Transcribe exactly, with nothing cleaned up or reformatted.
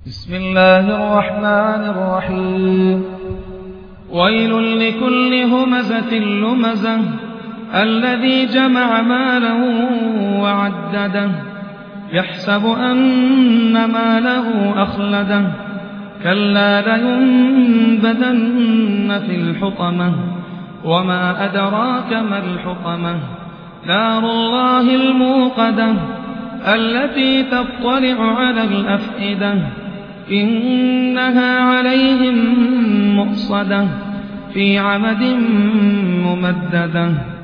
بسم الله الرحمن الرحيم ويل لكل همزة لمزة الذي جمع ماله وعدده يحسب أن ماله أخلده كلا لينبذن في الحطمة وما أدراك ما الحطمة نار الله الموقدة التي تطلع على الأفئدة إنها عليهم مؤصدة في عمد ممددة.